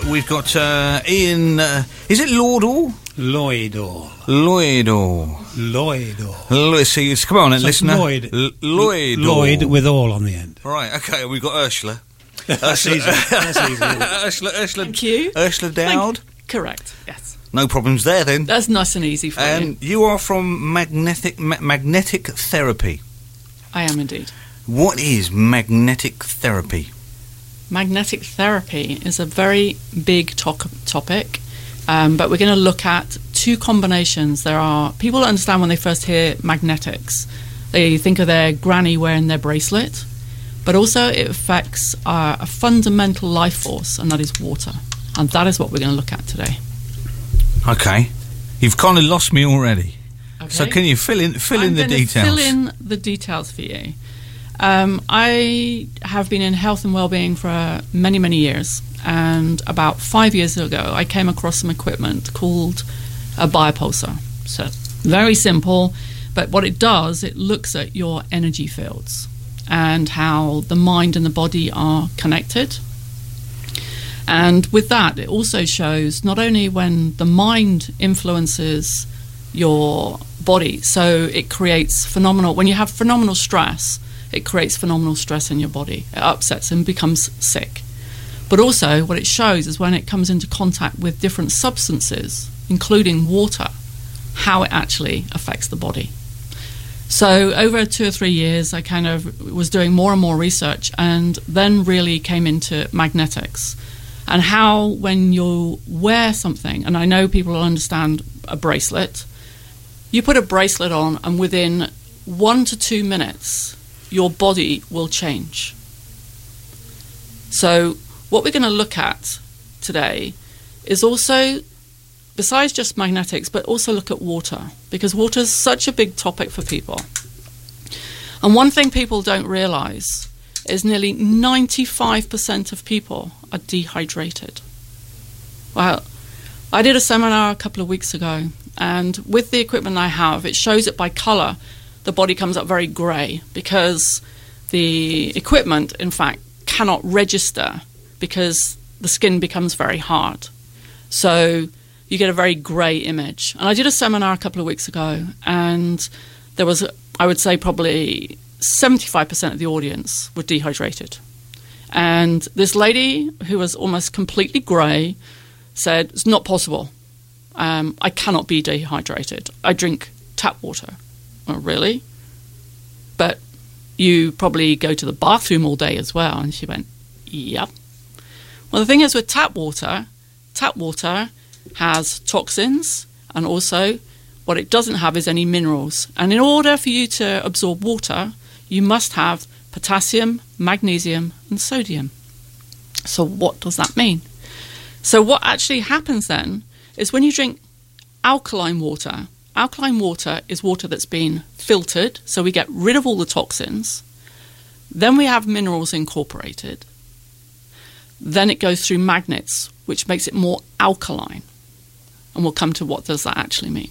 we've got Ian... is it Lloydall? Lloydall. See, come on, so listener. Lloydall. Lloyd with all on the end. Right, okay, we've got Ursula. That's easy. Ursula. Thank you. Ursula Dowd? Correct, yes. No problems there, then. That's nice and easy for you. And you are from magnetic therapy. I am indeed. What is magnetic therapy? Magnetic therapy is a very big topic, but we're going to look at two combinations. There are people that understand when they first hear magnetics, they think of their granny wearing their bracelet, but also it affects a fundamental life force, and that is water. And that is what we're going to look at today. Okay. You've kind of lost me already. Okay. So can you fill in the details? Fill in the details for you. I have been in health and well-being for many, many years, and about 5 years ago I came across some equipment called a biopulsar. So very simple, but what it does, it looks at your energy fields and how the mind and the body are connected. And with that, it also shows not only when the mind influences your body, so it creates when you have phenomenal stress, it creates phenomenal stress in your body. It upsets and becomes sick. But also what it shows is when it comes into contact with different substances, including water, how it actually affects the body. So over 2 or 3 years, I kind of was doing more and more research, and then really came into magnetics and how when you wear something, and I know people will understand a bracelet, you put a bracelet on and within 1 to 2 minutes, your body will change. So what we're going to look at today is also, besides just magnetics, but also look at water, because water is such a big topic for people. And one thing people don't realize is nearly 95% of people are dehydrated. Well, I did a seminar a couple of weeks ago, and with the equipment I have, it shows it by color. The body comes up very grey because the equipment, in fact, cannot register because the skin becomes very hard. So you get a very grey image. And I did a seminar a couple of weeks ago, and there was, I would say, probably 75% of the audience were dehydrated. And this lady, who was almost completely grey, said, "It's not possible. I cannot be dehydrated. I drink tap water." "Oh, really? But you probably go to the bathroom all day as well." And she went, "Yep." Well, the thing is with tap water has toxins, and also what it doesn't have is any minerals. And in order for you to absorb water, you must have potassium, magnesium, and sodium. So what does that mean? So what actually happens then is when you drink alkaline water is water that's been filtered, so we get rid of all the toxins. Then we have minerals incorporated. Then it goes through magnets, which makes it more alkaline. And we'll come to what does that actually mean.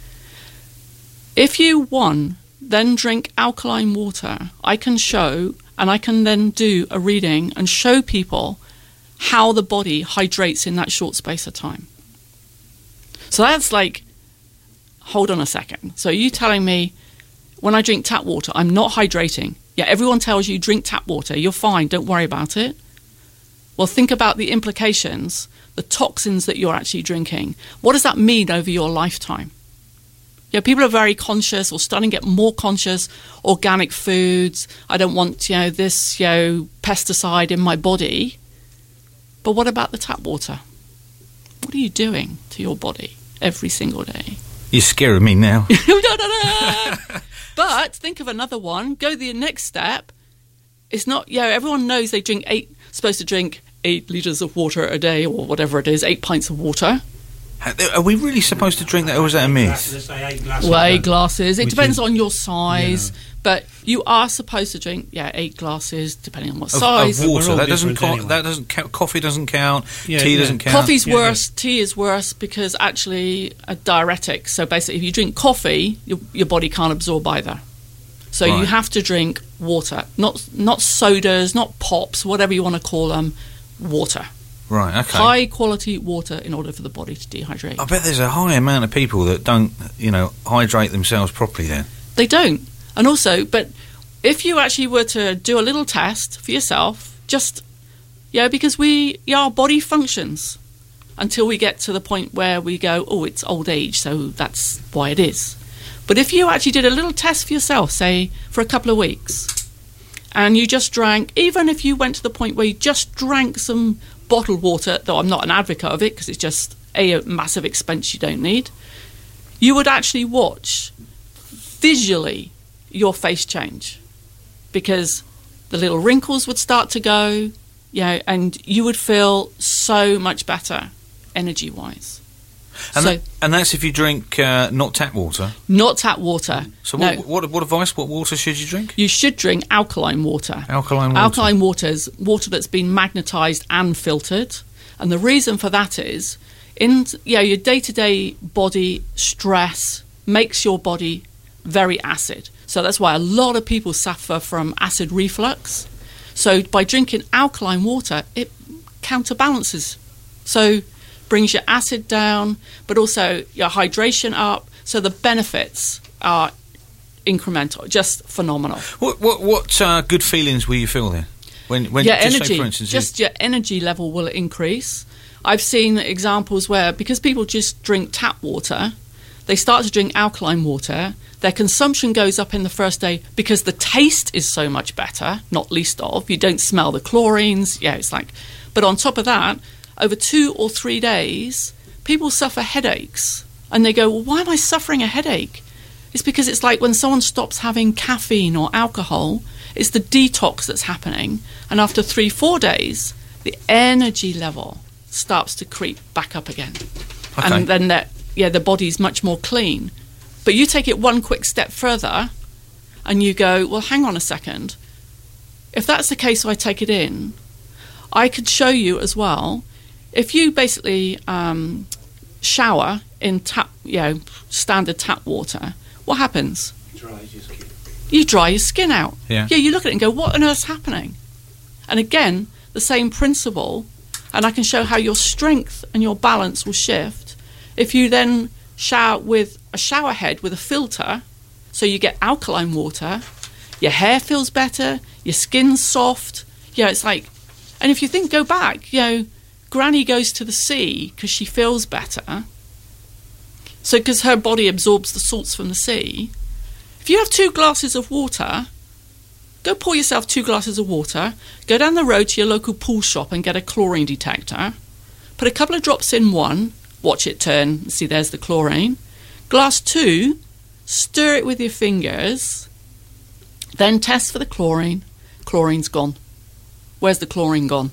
If you, then drink alkaline water, I can show, and I can then do a reading and show people how the body hydrates in that short space of time. So that's like, hold on a second. So you telling me when I drink tap water, I'm not hydrating? Yeah, everyone tells you drink tap water, you're fine, don't worry about it. Well, think about the implications, the toxins that you're actually drinking. What does that mean over your lifetime? Yeah, people are very conscious or starting to get more conscious. Organic foods, I don't want, this, pesticide in my body. But what about the tap water? What are you doing to your body every single day? You're scaring me now. But think of another one. Go the next step. It's not, everyone knows they supposed to drink 8 litres of water a day or whatever it is, 8 pints of water. Are we really supposed to drink that, or is that a myth? 8 glasses. Well, 8 glasses. It depends on your size. But you are supposed to drink, 8 glasses, depending on what size. Of water. That doesn't anyway. That doesn't count. Coffee doesn't count. Tea doesn't count. Coffee's worse. Tea is worse because actually a diuretic. So basically, if you drink coffee, your body can't absorb either. So you have to drink water, not sodas, not pops, whatever you want to call them, water. Right, okay. High quality water in order for the body to dehydrate. I bet there's a high amount of people that don't, hydrate themselves properly then. They don't. And also, but if you actually were to do a little test for yourself, because our body functions until we get to the point where we go, oh, it's old age, so that's why it is. But if you actually did a little test for yourself, say, for a couple of weeks, and you just drank, even if you went to the point where you just drank some bottled water, though I'm not an advocate of it because it's just a massive expense you don't need, you would actually watch visually your face change, because the little wrinkles would start to go, and you would feel so much better energy-wise. And that's if you drink not tap water? Not tap water. So no. what advice, what water should you drink? You should drink alkaline water. Alkaline water? Alkaline water is water that's been magnetised and filtered. And the reason for that is, your day-to-day body stress makes your body very acid. So that's why a lot of people suffer from acid reflux. So by drinking alkaline water, it counterbalances. So brings your acid down, but also your hydration up. So the benefits are incremental, just phenomenal. What good feelings will you feel then? When your just energy, say, for instance, your energy level will increase. I've seen examples where, because people just drink tap water, they start to drink alkaline water, their consumption goes up in the first day because the taste is so much better, not least of, you don't smell the chlorines, but on top of that, over 2 or 3 days, people suffer headaches. And they go, well, why am I suffering a headache? It's because it's like when someone stops having caffeine or alcohol, it's the detox that's happening. And after 3-4 days, the energy level starts to creep back up again. Okay. And then the body's much more clean. But you take it one quick step further and you go, well, hang on a second. If that's the case, so I take it in, I could show you as well. If you basically shower in standard tap water, what happens? You dry your skin out. Yeah, you look at it and go, what on earth's happening? And again, the same principle, and I can show how your strength and your balance will shift. If you then shower with a shower head with a filter, so you get alkaline water, your hair feels better, your skin's soft. It's like, and if you go back, Granny goes to the sea because she feels better. So because her body absorbs the salts from the sea. If you have 2 glasses of water, go pour yourself 2 glasses of water, go down the road to your local pool shop and get a chlorine detector, put a couple of drops in one, watch it turn, see there's the chlorine. Glass 2, stir it with your fingers, then test for the chlorine. Chlorine's gone. Where's the chlorine gone?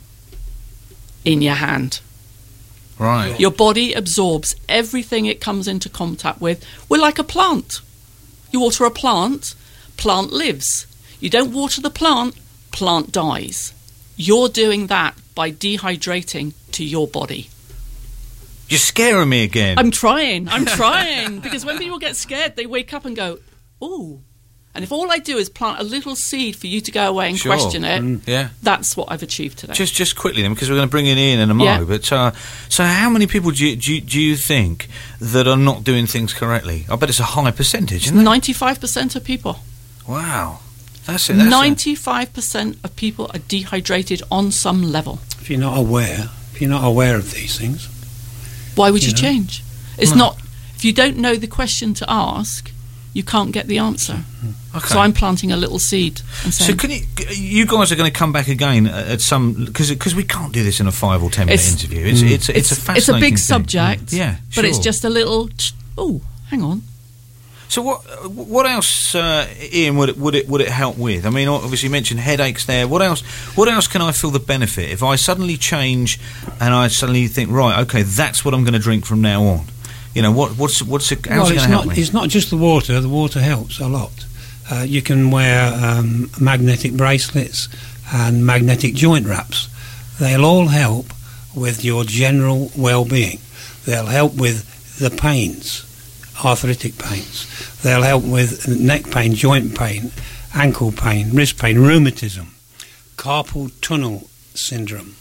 In your hand. Right. Your body absorbs everything it comes into contact with. We're like a plant. You water a plant lives. You don't water the plant dies. You're doing that by dehydrating to your body. You're scaring me again. I'm trying. Because when people get scared, they wake up and go, ooh. And if all I do is plant a little seed for you to go away and question it, that's what I've achieved today. Just quickly then, because we're going to bring it in a moment. But so how many people do you think that are not doing things correctly? I bet it's a high percentage, isn't it? 95% of people. Wow. That's it. 95% of people are dehydrated on some level. If you're not aware of these things, why would you change? It's not. If you don't know the question to ask, you can't get the answer. Okay. So I'm planting a little seed. And saying, so you guys are going to come back again at some, because we can't do this in a 5 or 10 minute interview. It's a fascinating It's a big thing. subject. Yeah, but it's just a little. Oh, hang on. So what else, Ian? Would it help with? I mean, obviously you mentioned headaches there. What else can I feel the benefit if I suddenly change and I suddenly think, right, okay, that's what I'm going to drink from now on? How's it going to help me? It's not just the water. The water helps a lot. You can wear magnetic bracelets and magnetic joint wraps. They'll all help with your general well-being. They'll help with the pains, arthritic pains. They'll help with neck pain, joint pain, ankle pain, wrist pain, rheumatism, carpal tunnel syndrome,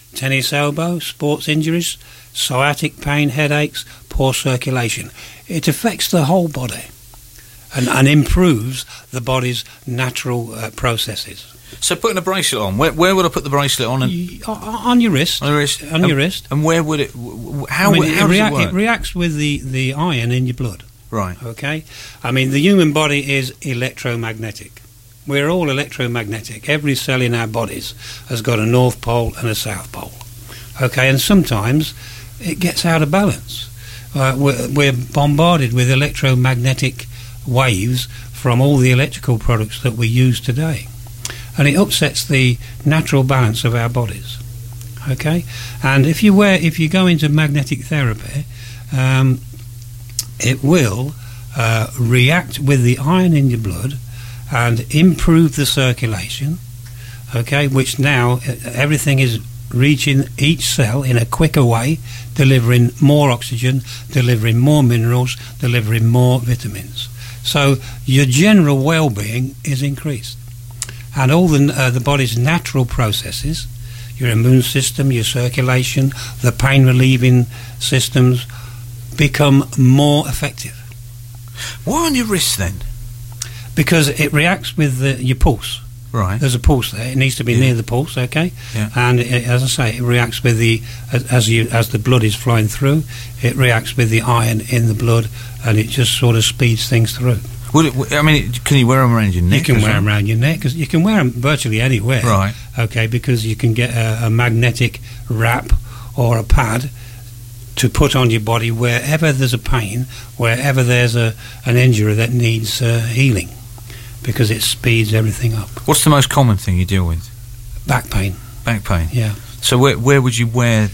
tennis elbow, sports injuries, sciatic pain, headaches, poor circulation. It affects the whole body and improves the body's natural processes. So putting a bracelet on, where would I put the bracelet on? On your wrist. On your wrist. On your wrist. And where would it? How does it work? It reacts with the iron in your blood. Right. Okay. I mean, the human body is electromagnetic. We're all electromagnetic. Every cell in our bodies has got a north pole and a south pole. Okay, and sometimes it gets out of balance. We're bombarded with electromagnetic waves from all the electrical products that we use today, and it upsets the natural balance of our bodies. Okay, and if you go into magnetic therapy, it will react with the iron in your blood and improve the circulation. Okay, which now everything is reaching each cell in a quicker way, delivering more oxygen, delivering more minerals, delivering more vitamins. So your general well-being is increased, and all the body's natural processes, your immune system, your circulation, the pain-relieving systems, become more effective. Why on your wrist then? Because it reacts with your pulse. Right. There's a pulse there. It needs to be near the pulse, okay? Yeah. And as I say, it reacts with as the blood is flowing through, it reacts with the iron in the blood, and it just sort of speeds things through. Can you wear them around your neck? You can wear them around your neck, because you can wear them virtually anywhere. Right. Okay, because you can get a magnetic wrap or a pad to put on your body wherever there's a pain, wherever there's an injury that needs healing, because it speeds everything up. What's the most common thing you deal with? Back pain. Back pain. Yeah. So where would you wear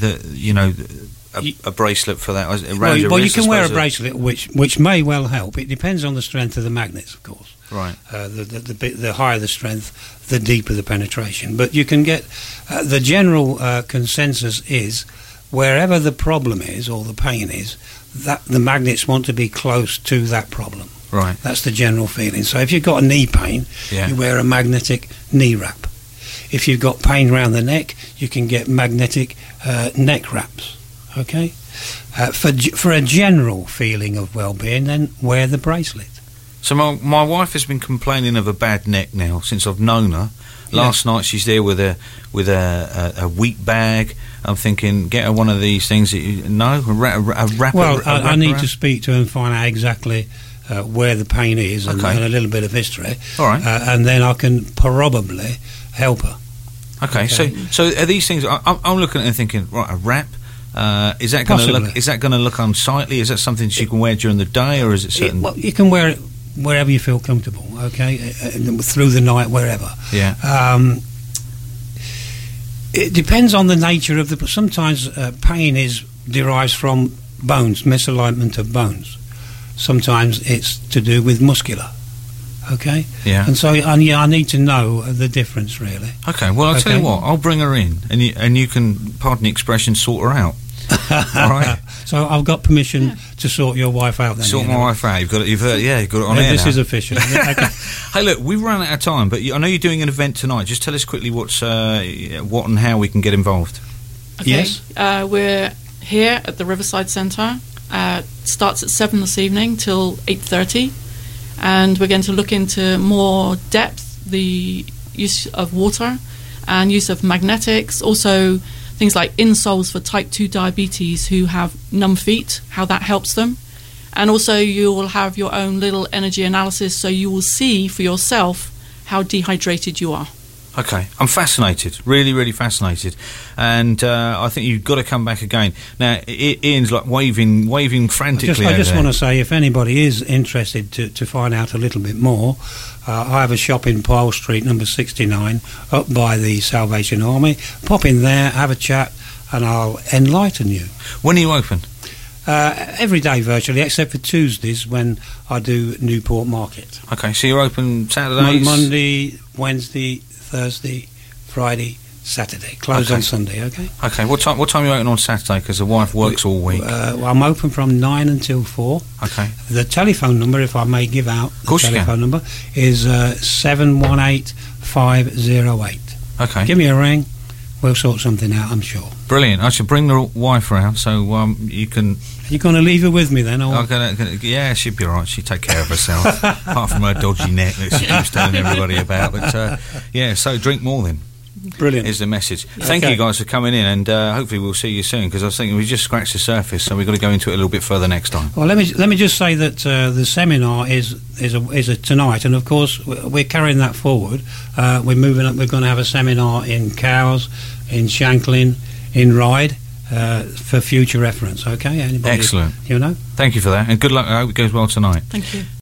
a bracelet for that? Around your wrist, you can wear a bracelet which may well help. It depends on the strength of the magnets, of course. Right. The higher the strength, the deeper the penetration. But you can get the general consensus is wherever the problem is or the pain is, that the magnets want to be close to that problem. Right. That's the general feeling. So if you've got a knee pain, you wear a magnetic knee wrap. If you've got pain around the neck, you can get magnetic neck wraps. Okay? For a general feeling of well-being, then wear the bracelet. So my wife has been complaining of a bad neck now since I've known her. Last night she's there with a wheat bag. I'm thinking, get her one of these things. A wrap. Well, I need to speak to her and find out exactly where the pain is and a little bit of history. All right. And then I can probably help her. Okay. So are these things? I'm looking at it and thinking, right, a wrap. Is that going to look unsightly? Is that something she can wear during the day, or is it certain? Well, you can wear it wherever you feel comfortable. Okay, through the night, wherever. Yeah. It depends on the nature of the. Sometimes pain derives from bones, misalignment of bones. Sometimes it's to do with muscular. Okay. Yeah. And so, I need to know the difference, really. Okay. Well, I'll tell you what. I'll bring her in, and you can, pardon the expression, sort her out. All right. So I've got permission to sort your wife out. Then sort my wife out. You've got it on air. This is official. Okay. Hey, look, we've run out of time, but I know you're doing an event tonight. Just tell us quickly what and how we can get involved. Okay. Yes. We're here at the Riverside Centre. Starts at 7 this evening till 8:30, and we're going to look into more depth the use of water and use of magnetics, also things like insoles for type 2 diabetes who have numb feet, how that helps them. And also you will have your own little energy analysis, so you will see for yourself how dehydrated you are. Okay, I'm fascinated, really, really fascinated, and I think you've got to come back again. Now, Ian's like waving frantically. I just want to say, if anybody is interested to find out a little bit more, I have a shop in Pyle Street, number 69, up by the Salvation Army. Pop in there, have a chat, and I'll enlighten you. When are you open? Every day virtually, except for Tuesdays when I do Newport Market. Okay, so you're open Saturdays? Monday, Wednesday, Thursday, Friday, Saturday. Closed on Sunday, okay? Okay, what time are you open on Saturday? Because the wife works all week. Well, I'm open from 9 until 4. Okay. The telephone number, if I may give out the telephone number, is 718 508. Okay. Give me a ring, we'll sort something out, I'm sure. Brilliant. I should bring the wife round so you can... You're going to leave her with me then? Or? Yeah, she'd be all right. She'd take care of herself, apart from her dodgy neck that she keeps telling everybody about. But so drink more then. Brilliant. Is the message. Thank you guys for coming in, and hopefully we'll see you soon, because I was thinking we just scratched the surface, so we've got to go into it a little bit further next time. Well, let me just say that the seminar is tonight, and of course we're carrying that forward. We're moving up. We're going to have a seminar in Cowes, in Shanklin, in Ryde, for future reference. Okay, anybody? Excellent. You know. Thank you for that, and good luck. I hope it goes well tonight. Thank you.